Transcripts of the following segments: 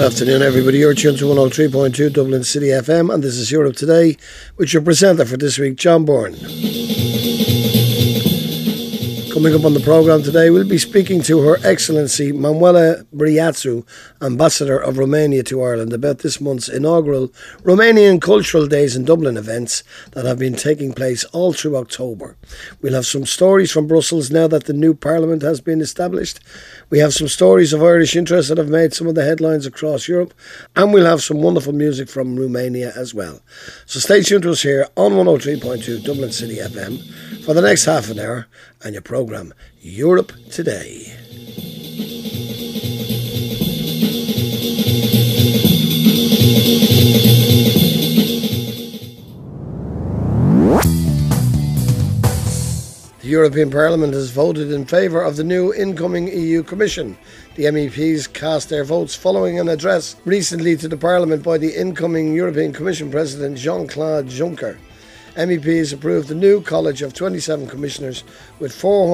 afternoon, everybody. You're tuned to 103.2 Dublin City FM, and this is Europe Today, with your presenter for this week, John Bourne. Coming up on the programme today, we'll be speaking to Her Excellency Manuela Briatsu, Ambassador of Romania to Ireland, about this month's inaugural Romanian Cultural Days in Dublin events that have been taking place all through October. We'll have some stories from Brussels now that the new Parliament has been established. We have some stories of Irish interest that have made some of the headlines across Europe, and we'll have some wonderful music from Romania as well. So stay tuned to us here on 103.2 Dublin City FM for the next half an hour and your programme Europe Today. The European Parliament has voted in favour of the new incoming EU Commission. The MEPs cast their votes following an address recently to the Parliament by the incoming European Commission President Jean-Claude Juncker. MEPs approved the new college of 27 commissioners with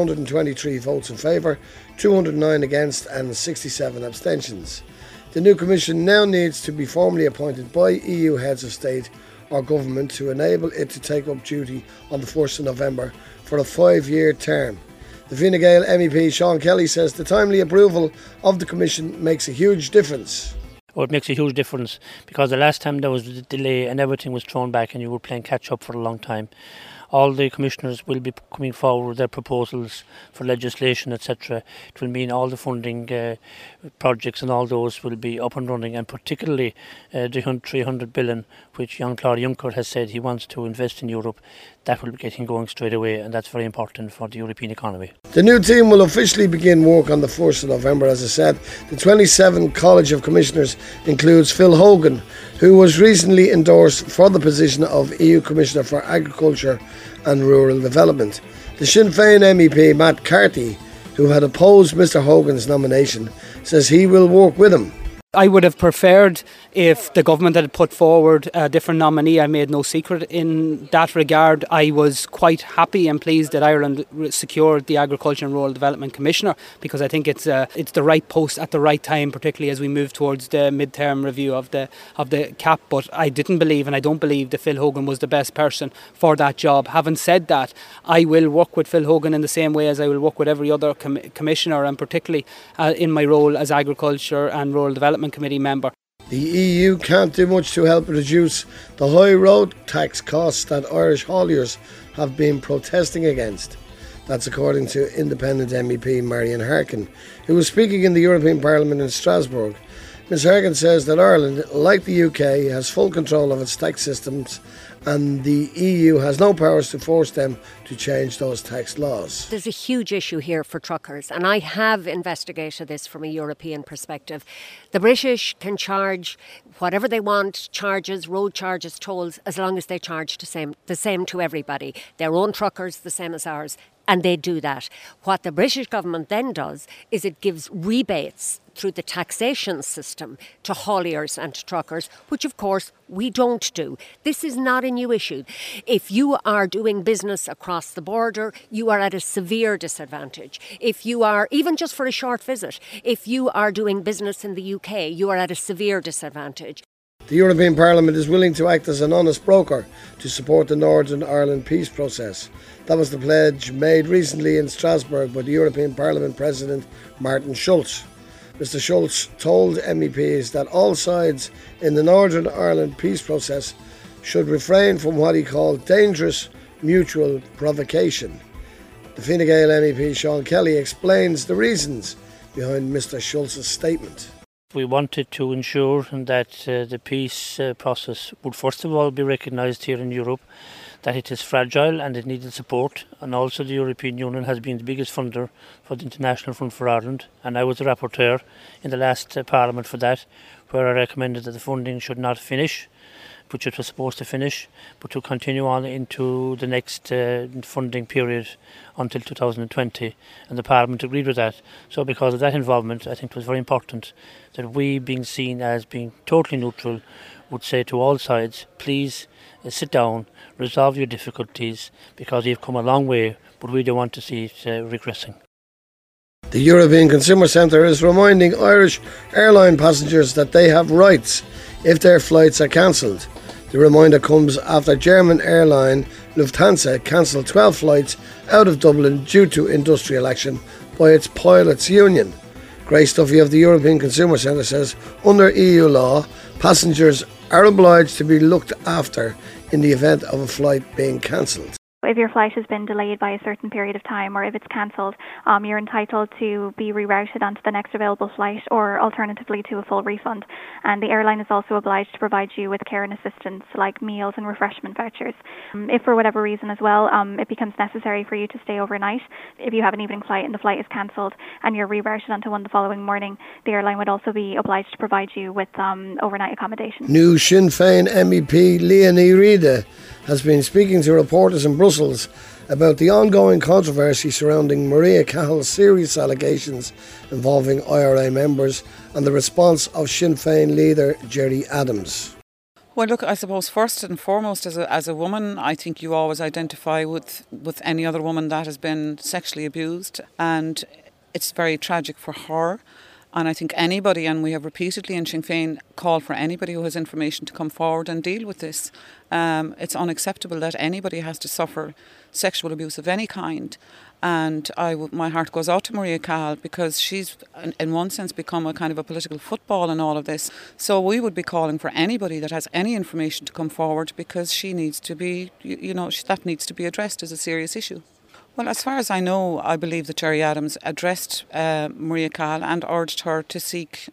423 votes in favour, 209 against and 67 abstentions. The new commission now needs to be formally appointed by EU heads of state or government to enable it to take up duty on the 1st of November for a 5-year term. The Fine Gael MEP Sean Kelly says the timely approval of the commission makes a huge difference. Oh, it makes a huge difference because the last time there was a delay and everything was thrown back and you were playing catch up for a long time. All the commissioners will be coming forward with their proposals for legislation, etc. It will mean all the funding projects and all those will be up and running, and particularly the 300 billion which Jean-Claude Juncker has said he wants to invest in Europe. That will be getting going straight away, and that's very important for the European economy. The new team will officially begin work on the 1st of November, as I said. The 27 College of Commissioners includes Phil Hogan, who was recently endorsed for the position of EU Commissioner for Agriculture and Rural Development. The Sinn Féin MEP Matt Carthy, who had opposed Mr Hogan's nomination, says he will work with him. I would have preferred if the government had put forward a different nominee. I made no secret in that regard. I was quite happy and pleased that Ireland secured the Agriculture and Rural Development Commissioner, because I think it's the right post at the right time, particularly as we move towards the mid-term review of the CAP. But I didn't believe, and I don't believe, that Phil Hogan was the best person for that job. Having said that, I will work with Phil Hogan in the same way as I will work with every other commissioner, and particularly in my role as Agriculture and Rural Development Committee member. The EU can't do much to help reduce the high road tax costs that Irish hauliers have been protesting against. That's according to independent MEP Marian Harkin, who was speaking in the European Parliament in Strasbourg. Ms Harkin says that Ireland, like the UK, has full control of its tax systems, and the EU has no powers to force them to change those tax laws. There's a huge issue here for truckers, and I have investigated this from a European perspective. The British can charge whatever they want, charges, road charges, tolls, as long as they charge the same to everybody. Their own truckers, the same as ours, and they do that. What the British government then does is it gives rebates through the taxation system to hauliers and to truckers, which of course we don't do. This is not a new issue. If you are doing business across the border, you are at a severe disadvantage. If you are, even just for a short visit, if you are doing business in the UK, you are at a severe disadvantage. The European Parliament is willing to act as an honest broker to support the Northern Ireland peace process. That was the pledge made recently in Strasbourg by the European Parliament President Martin Schulz. Mr Schulz told MEPs that all sides in the Northern Ireland peace process should refrain from what he called dangerous mutual provocation. The Fine Gael MEP Sean Kelly explains the reasons behind Mr Schulz's statement. We wanted to ensure that the peace process would first of all be recognised here in Europe, that it is fragile and it needed support, and also the European Union has been the biggest funder for the International Front for Ireland, and I was the rapporteur in the last Parliament for that, where I recommended that the funding should not finish, which it was supposed to finish, but to continue on into the next funding period until 2020, and the Parliament agreed with that. So because of that involvement, I think it was very important that we, being seen as being totally neutral, would say to all sides, please sit down, resolve your difficulties, because you've come a long way, but we don't want to see it regressing. The European Consumer Centre is reminding Irish airline passengers that they have rights if their flights are cancelled. The reminder comes after German airline Lufthansa cancelled 12 flights out of Dublin due to industrial action by its pilots' union. Grace Duffy of the European Consumer Centre says under EU law, passengers are obliged to be looked after in the event of a flight being cancelled. If your flight has been delayed by a certain period of time or if it's cancelled, you're entitled to be rerouted onto the next available flight or alternatively to a full refund. And the airline is also obliged to provide you with care and assistance like meals and refreshment vouchers. If for whatever reason as well it becomes necessary for you to stay overnight, if you have an evening flight and the flight is cancelled and you're rerouted onto one the following morning, the airline would also be obliged to provide you with overnight accommodation. New Sinn Féin MEP Leonie Reid has been speaking to reporters in Brussels about the ongoing controversy surrounding Maria Cahill's serious allegations involving IRA members and the response of Sinn Féin leader Gerry Adams. Well, look, I suppose first and foremost as a woman, I think you always identify with any other woman that has been sexually abused, and it's very tragic for her. And I think anybody, and we have repeatedly in Sinn Féin called for anybody who has information to come forward and deal with this. It's unacceptable that anybody has to suffer sexual abuse of any kind. And my heart goes out to Maria Cahill because she's, in one sense, become a kind of a political football in all of this. So we would be calling for anybody that has any information to come forward because she needs to be, that needs to be addressed as a serious issue. Well, as far as I know, I believe that Gerry Adams addressed Maria Cahill and urged her to seek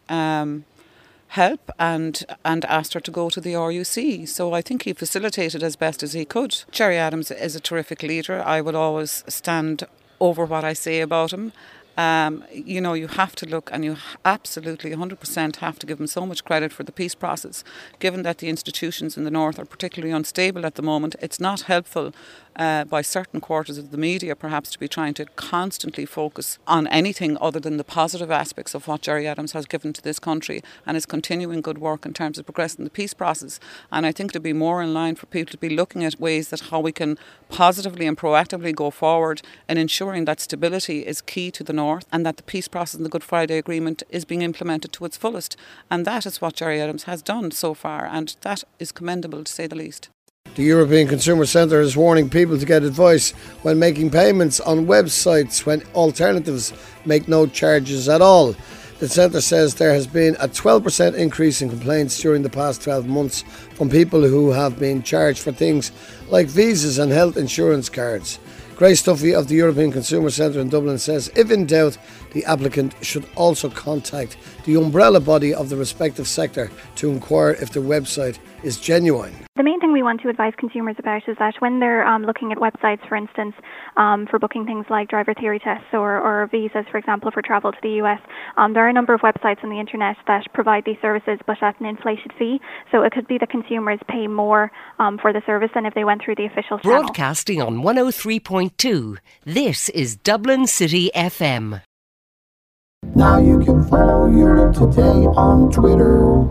help and asked her to go to the RUC. So I think he facilitated as best as he could. Gerry Adams is a terrific leader. I will always stand over what I say about him. You have to look, and you absolutely 100% have to give him so much credit for the peace process. Given that the institutions in the north are particularly unstable at the moment, it's not helpful by certain quarters of the media perhaps to be trying to constantly focus on anything other than the positive aspects of what Gerry Adams has given to this country and is continuing good work in terms of progressing the peace process. And I think to be more in line for people to be looking at ways that how we can positively and proactively go forward in ensuring that stability is key to the north and that the peace process and the Good Friday Agreement is being implemented to its fullest. And that is what Gerry Adams has done so far, and that is commendable to say the least. The European Consumer Centre is warning people to get advice when making payments on websites when alternatives make no charges at all. The Centre says there has been a 12% increase in complaints during the past 12 months from people who have been charged for things like visas and health insurance cards. Grace Duffy of the European Consumer Centre in Dublin says if in doubt, the applicant should also contact the umbrella body of the respective sector to inquire if the website is genuine. The main thing we want to advise consumers about is that when they're looking at websites, for instance, for booking things like driver theory tests or visas, for example, for travel to the US, there are a number of websites on the internet that provide these services but at an inflated fee. So it could be that consumers pay more for the service than if they went through the official channel. Broadcasting on 103.2, this is Dublin City FM. Now you can follow Europe Today on Twitter.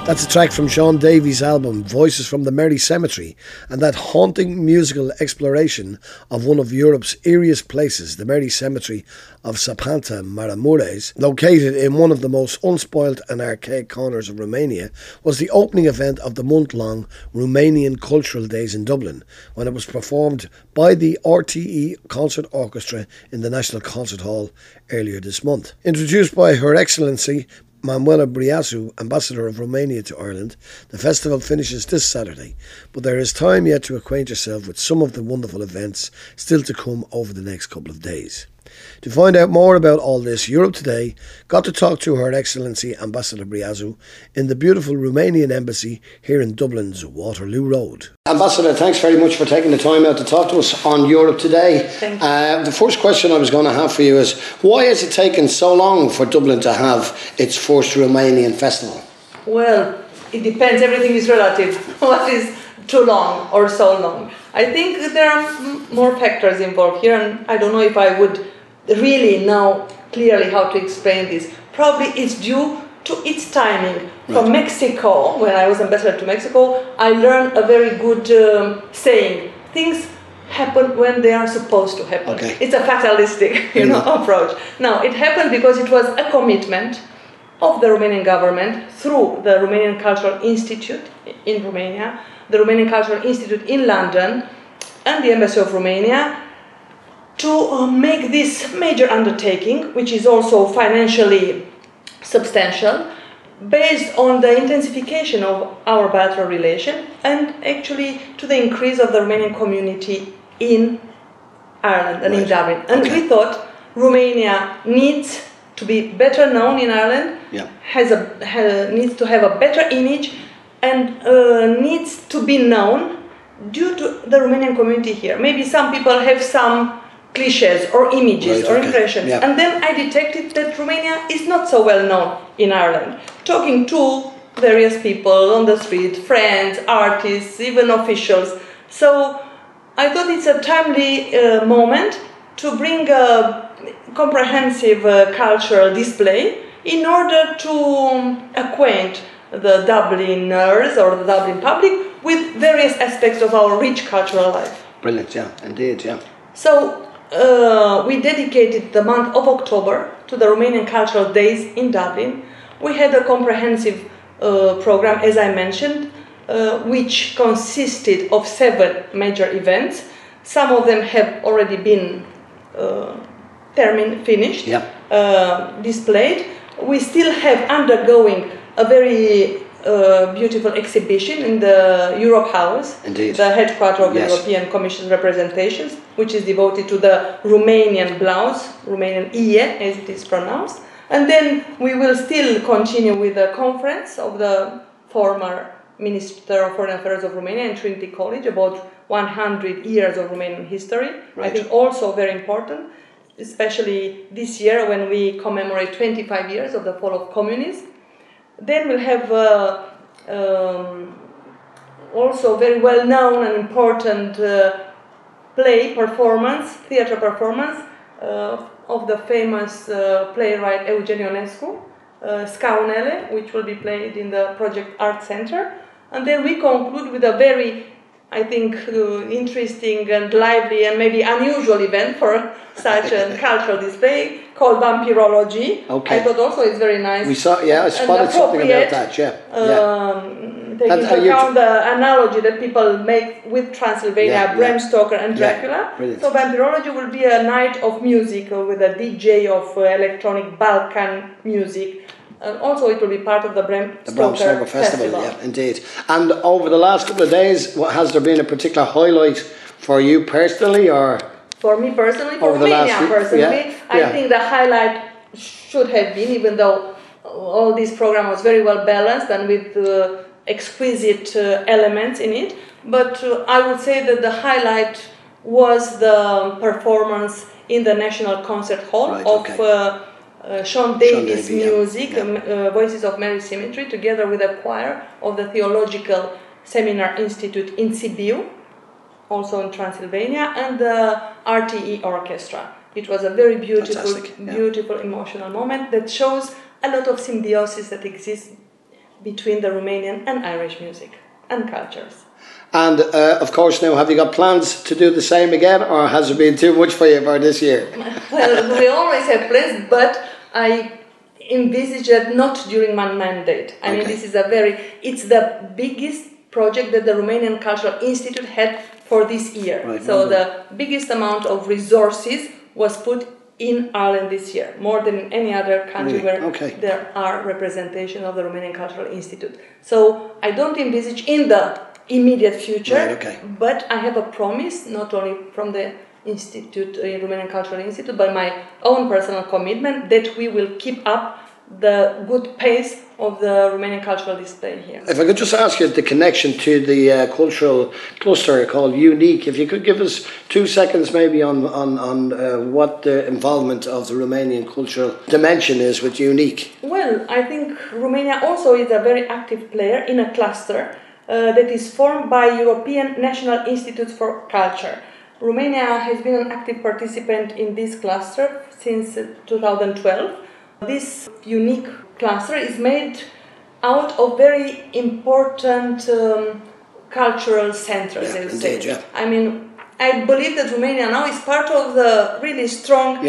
That's a track from Sean Davies' album Voices from the Merry Cemetery, and that haunting musical exploration of one of Europe's eeriest places, the Merry Cemetery of Sapanta Maramureș, located in one of the most unspoilt and archaic corners of Romania, was the opening event of the month-long Romanian Cultural Days in Dublin, when it was performed by the RTE Concert Orchestra in the National Concert Hall earlier this month. Introduced by Her Excellency Manuela Breasu, Ambassador of Romania to Ireland, the festival finishes this Saturday, but there is time yet to acquaint yourself with some of the wonderful events still to come over the next couple of days. To find out more about all this, Europe Today got to talk to Her Excellency Ambassador Breasu in the beautiful Romanian embassy here in Dublin's Waterloo Road. Ambassador, thanks very much for taking the time out to talk to us on Europe Today. Thank you. The first question I was going to have for you is, why has it taken so long for Dublin to have its first Romanian festival? Well, it depends. Everything is relative. What is too long or so long? I think there are more factors involved here, and I don't know if I would really know clearly how to explain this. Probably it's due to its timing. From Mexico, when I was ambassador to Mexico, I learned a very good saying. Things happen when they are supposed to happen. Okay. It's a fatalistic, approach. Now, it happened because it was a commitment of the Romanian government through the Romanian Cultural Institute in Romania, the Romanian Cultural Institute in London, and the Embassy of Romania to make this major undertaking, which is also financially substantial, based on the intensification of our bilateral relation and actually to the increase of the Romanian community in Ireland and in Dublin. And we thought Romania needs to be better known in Ireland, needs to have a better image, and needs to be known due to the Romanian community here. Maybe some people have some cliches or images or impressions. Yeah. And then I detected that Romania is not so well known in Ireland. Talking to various people on the street, friends, artists, even officials. So I thought it's a timely moment to bring a comprehensive cultural display in order to acquaint the Dubliners or the Dublin public with various aspects of our rich cultural life. Brilliant, yeah, indeed, yeah. So we dedicated the month of October to the Romanian Cultural Days in Dublin. We had a comprehensive program, as I mentioned, which consisted of 7 major events. Some of them have already been finished, displayed. We still have undergoing a very beautiful exhibition in the Europe House, Indeed. The headquarters of the European Commission representations, which is devoted to the Romanian blouse, Romanian IE, as it is pronounced. And then we will still continue with the conference of the former Minister of Foreign Affairs of Romania in Trinity College about 100 years of Romanian history. I think also very important, especially this year when we commemorate 25 years of the fall of communism. Then we'll have also very well-known and important theater performance of the famous playwright Eugen Ionescu, Scaunele, which will be played in the Project Art Center. And then we conclude with a very, I think, interesting and lively and maybe unusual event for such a cultural display called Vampirology. Okay. I thought also it's very nice. We saw, I spotted something about that, Taking into account the analogy that people make with Transylvania, Bram Stoker and Dracula. So Vampirology will be a night of music with a DJ of electronic Balkan music. Also, it will be part of the Bram Stoker Festival. Yeah, indeed. And over the last couple of days, has there been a particular highlight for you personally, or? For me personally, for Romania personally, I think the highlight should have been, even though all this program was very well balanced and with exquisite elements in it, but I would say that the highlight was the performance in the National Concert Hall of Sean Davies' music, Voices of Merry Cemetery, together with a choir of the Theological Seminar Institute in Sibiu, also in Transylvania, and the RTE Orchestra. It was a very beautiful, beautiful emotional moment that shows a lot of symbiosis that exists between the Romanian and Irish music and cultures. And of course, now, have you got plans to do the same again, or has it been too much for you for this year? Well, we always have plans, but I envisage that not during my mandate. I mean, this is it's the biggest project that the Romanian Cultural Institute had for this year. Right, so the biggest amount of resources was put in Ireland this year, more than in any other country where there are representation of the Romanian Cultural Institute. So I don't envisage in the immediate future, but I have a promise, not only from the Institute, Romanian Cultural Institute, but my own personal commitment that we will keep up the good pace of the Romanian cultural display here. If I could just ask you the connection to the cultural cluster called UNIQ, if you could give us 2 seconds maybe on what the involvement of the Romanian cultural dimension is with UNIQ. Well, I think Romania also is a very active player in a cluster that is formed by European National Institutes for Culture. Romania has been an active participant in this cluster since 2012. This unique cluster is made out of very important cultural centers, I would say. Yeah. I mean, I believe that Romania now is part of the really strong,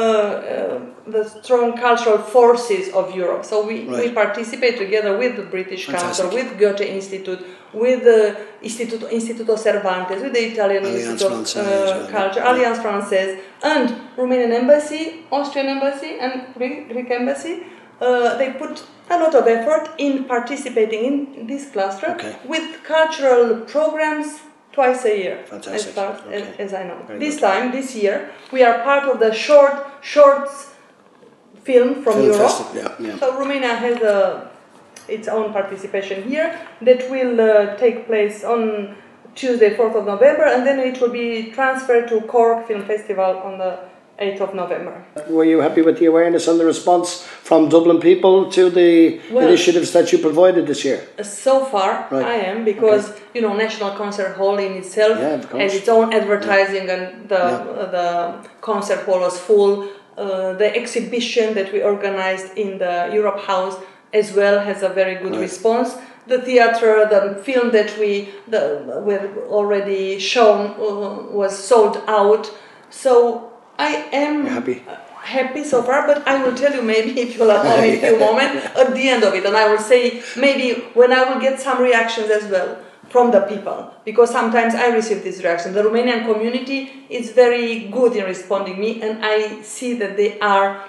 the strong cultural forces of Europe. So we participate together with the British Council, with Goethe Institute, with the Istituto Cervantes, with the Italian Institute of Culture, Alliance Française, and Romanian Embassy, Austrian Embassy, and Greek Embassy. They put a lot of effort in participating in this cluster with cultural programs twice a year, as far as I know. This year, we are part of the shorts film from Europe. So Romania has its own participation here that will take place on Tuesday, 4th of November, and then it will be transferred to Cork Film Festival on the 8th of November. Were you happy with the awareness and the response from Dublin people to the initiatives that you provided this year? So far, I am, because National Concert Hall in itself has its own advertising, and the concert hall was full. The exhibition that we organized in the Europe House as well has a very good response. The theater, the film that we already shown was sold out. So I am happy so far, but I will tell you maybe, if you'll allow me a few moments, at the end of it, and I will say maybe when I will get some reactions as well from the people, because sometimes I receive these reactions. The Romanian community is very good in responding me, and I see that they are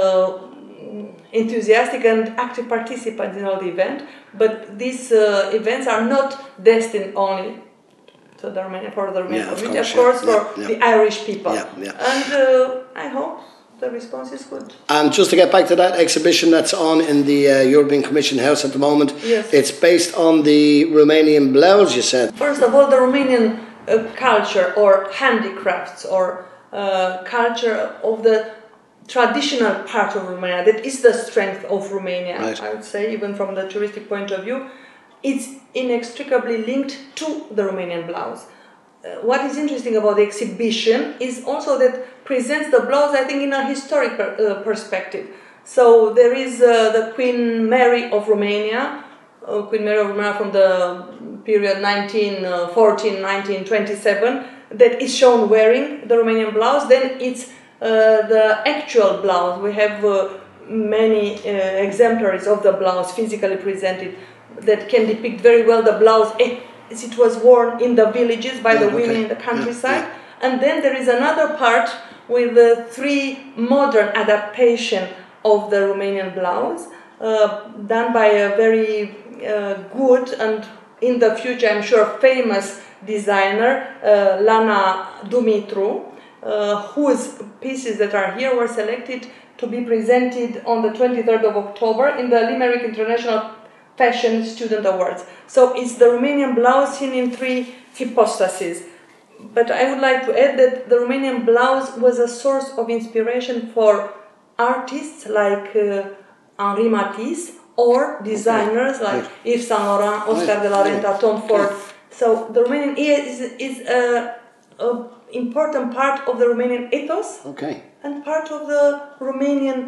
enthusiastic and active participants in all the event, but these events are not destined only to the Romanian community, of course, for the Irish people. And I hope the response is good. And just to get back to that exhibition that's on in the European Commission House at the moment, it's based on the Romanian blouse, you said. First of all, the Romanian culture or handicrafts or culture of the traditional part of Romania, that is the strength of Romania, I would say, even from the touristic point of view, it's inextricably linked to the Romanian blouse. What is interesting about the exhibition is also that presents the blouse, I think, in a historic perspective. So there is the Queen Mary of Romania, from the period 1914-1927, that is shown wearing the Romanian blouse. Then it's the actual blouse. We have many exemplaries of the blouse physically presented that can depict very well the blouse as it was worn in the villages by the women in the countryside. And then there is another part with the 3 modern adaptation of the Romanian blouse, done by a very good and in the future, I'm sure, famous designer, Lana Dumitru, whose pieces that are here were selected to be presented on the 23rd of October in the Limerick International Fashion Student Awards. So it's the Romanian blouse seen in 3 hypostases. But I would like to add that the Romanian blouse was a source of inspiration for artists like Henri Matisse or designers like Yves Saint Laurent, Oscar de la Renta, Tom Ford. So the Romanian is an important part of the Romanian ethos and part of the Romanian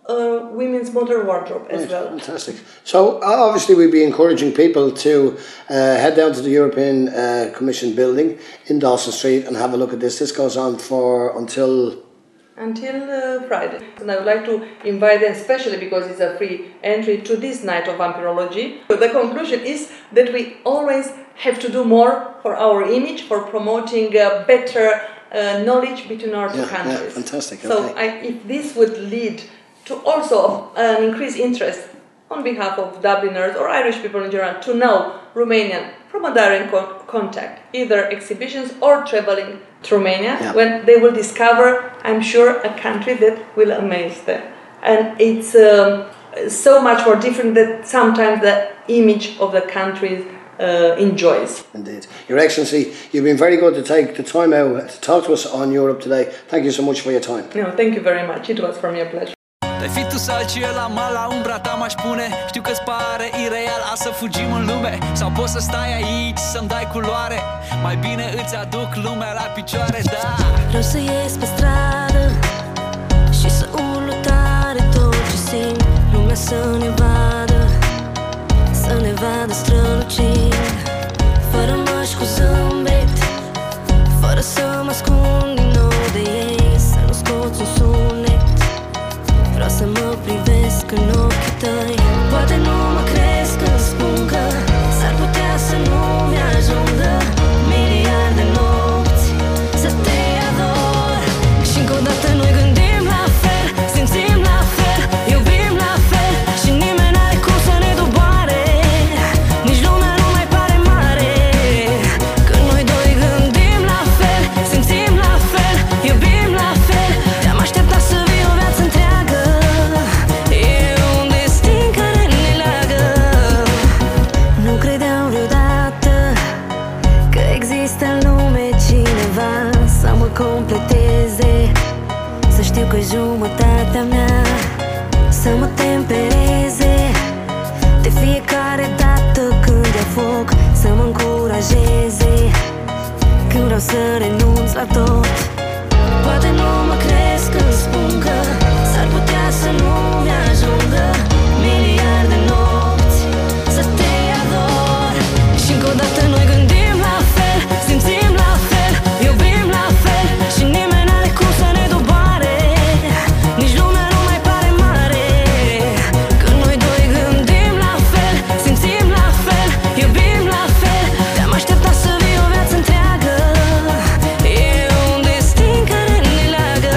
women's modern wardrobe as well. Fantastic. So obviously we'd be encouraging people to head down to the European Commission building in Dawson Street and have a look at this. This goes on until Friday. And I would like to invite them, especially because it's a free entry, to this night of vampirology. But the conclusion is that we always have to do more for our image, for promoting better knowledge between our two countries. Yeah, fantastic. Okay. So if this would lead to also an increased interest on behalf of Dubliners or Irish people in general to know Romanian from a direct contact, either exhibitions or traveling to Romania, when they will discover, I'm sure, a country that will amaze them. And it's so much more different than sometimes the image of the countries enjoys. Indeed. Your Excellency, you've been very good to take the time out to talk to us on Europe Today. Thank you so much for your time. No, thank you very much. It was for me a pleasure. Ai fi tu salcie la mal, la umbra ta m-aș pune. Știu că-ți pare ireal a să fugim în lume. Sau poți să stai aici, să-mi dai culoare. Mai bine îți aduc lumea la picioare, da. Vreau să ies pe stradă și să urlu tare tot ce simt. Lumea să ne vadă, să ne vadă strălucind. Fără măști, cu zâmbet, fără să mă ascund din nou de ei. Să nu scoți un sunet, vreau să mă privesc în ochii tăi. Poate nu mă crezi când spun că s-ar putea să nu-mi ajungă miliarde nopți să te ador. Și încă o dată noi gândim la fel, simțim la fel, iubim la fel. Și nimeni n-are cum să ne doboare, nici lumea nu mai pare mare. Când noi doi gândim la fel, simțim la fel, iubim la fel. Te-am așteptat să vii o viață întreagă. Completeze, să știu că jumătatea mea să mă tempereze. De fiecare dată când e foc să mă încurajeze. Când vreau să renunț la tot, poate nu mă crezi când spun că s-ar putea să nu-mi ajungă miliarde nopți să te ador. Și încă o dată noi gândim la fel, simțim la fel, iubim la fel. Și nimeni n-are cum să ne doboare, nici lumea nu mai pare mare. Când noi doi gândim la fel, simțim la fel, iubim la fel. Te-am așteptat să vii o viață întreagă. E un destin care ne leagă.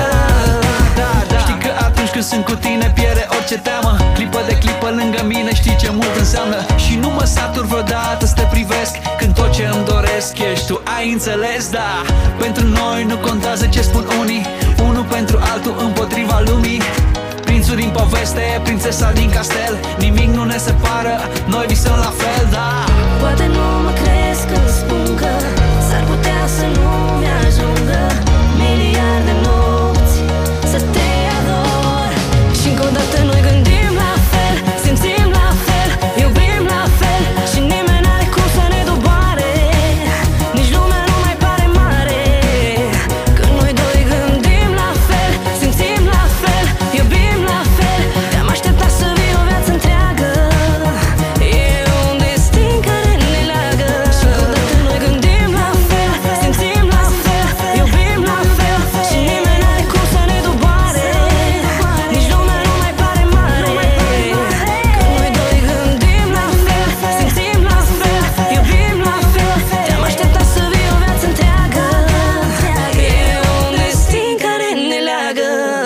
Știi că atunci când sunt cu tine pierde orice teamă. Clipă de clipă lângă mine știi ce mult înseamnă. Și nu mă satur vreodată să te privesc. Când tot ce îmi doresc ești tu, ai înțeles, da. Pentru noi nu contează ce spun unii, unul pentru altul împotriva lumii. Prințul din poveste, prințesa din castel, nimic nu ne separă, noi visăm la fel, da. Poate nu mă crezi când spun că s-ar putea să nu-mi ajungă miliarde nopți să te ador. Și încă o dată noi gândim la fel, simțim la fel, iubim la fel. Și nimeni n-are cum să ne doboare, nici lumea nu mai pare mare. Când noi doi gândim la fel, simțim la fel, iubim la fel. Te-am așteptat să vii o viață întreagă. E un destin care ne leagă. Și încă o dată noi gândim la fel, simțim la fel, iubim la fel. Și nimeni n-are cum să ne doboare, nici lumea nu mai pare mare. Când noi doi gândim la fel, simțim la fel, iubim la fel. Te-am așteptat să vii o viață întreagă. E un destin care ne leagă.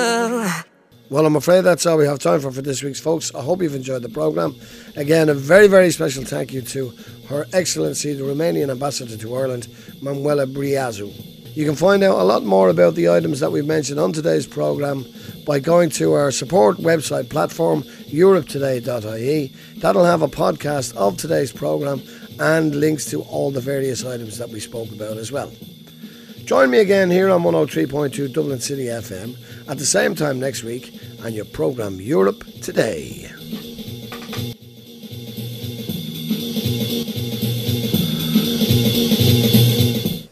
Well, I'm afraid that's all we have time for this week's, folks. I hope you've enjoyed the programme. Again, a very, very special thank you to Her Excellency, the Romanian Ambassador to Ireland, Manuela Briazu. You can find out a lot more about the items that we've mentioned on today's programme by going to our support website platform, europetoday.ie. That'll have a podcast of today's programme and links to all the various items that we spoke about as well. Join me again here on 103.2 Dublin City FM at the same time next week on your programme Europe Today.